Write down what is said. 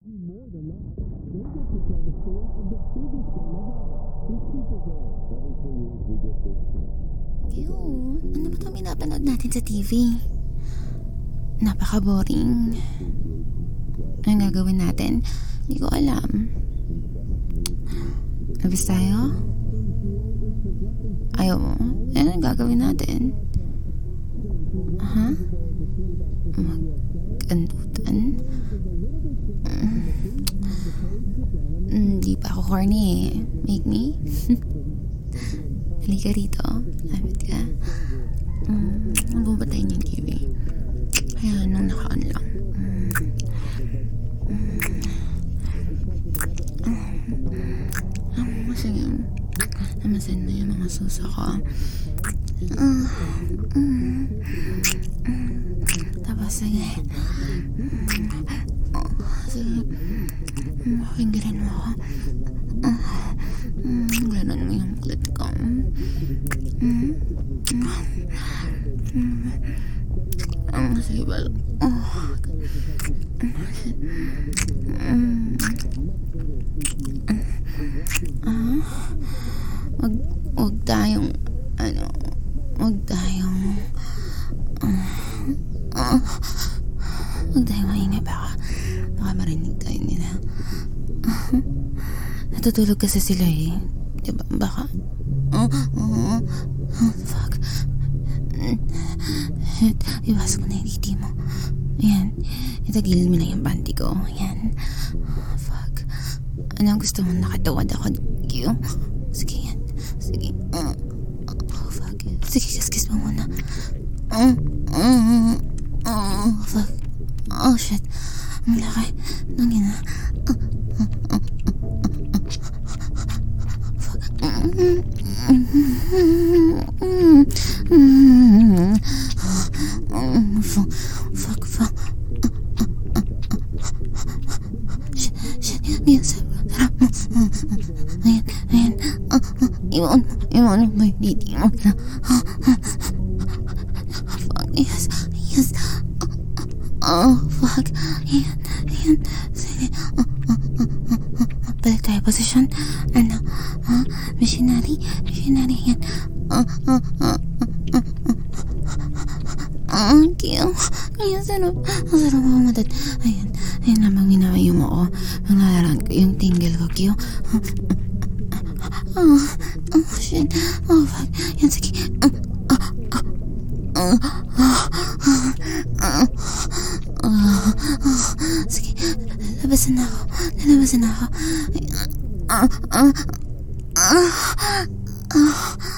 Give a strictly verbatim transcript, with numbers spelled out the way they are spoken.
Ew, ano ba itong pinapanood natin sa T V? Napaka-boring. Anong gagawin natin? Hindi ko alam. Labis tayo? Ayaw mo? Eh, anong gagawin natin? Ha? Mag-andutan? Mm. Hindi pa ako horny eh. Make me? Halika rito. Lapit ka. Mm. Magbubatayin yung T V. Ayan, nung nakaan lang. Mm. Mm. Ah, sige. Namasin na yung mga suso ko. Ah. Mm. Mm. Tapos, sige. Mm. Sige. Makinggirin mo ako. Ah. Mm. Ganon mo yung kulit ko. Mm. Mm. Ang sibal. Oh. Mm. Ah. Wag, wag tayong, ano, wag tayong, uh, uh, wag tayong maingay baka, baka marinig tayo nila. Uh, natutulog kasi sila eh. Diba? Baka, oh, oh, oh, fuck. Iwas mo na yung titi mo. Ayan. Itagilid mo na yung panty ko. Ayan. Oh, fuck. Ano gusto mo? Nakatawad ako. Q? Sige yan. Sige. Uh, oh, fuck. Sige, kiss-kiss mo muna. Uh, uh, uh, fuck. Oh, shit. Ang laki. Nangin na. Uh, uh, uh, uh, uh, fuck. Fuck. Fuck, fuck. Shit, shit. Ayan, sarap mo. Ayan, ayan. Iwan mo, iwan mo yung diti mo na. Fuck, yes, yes. Oh, fuck. Ayan, ayan. Sige. Balik tayo posisyon. Ano? Ha? Missionary? Missionary yan. Ah, ah, ah, ah, ah. Ah, kiyo. Kaya sarap. Ang sarap ako matad. Ayan. Ayan lamang minawayo mo ko. Nangalaran ko yung tingle ko, kiyo. Oh, oh, shit. Oh, fuck. Yan, sige. Ah, ah, ah. Ah, ah, ah. Sige. Lalabasan na ako. Lalabasan na ako. Ah, ah, ah. Ah.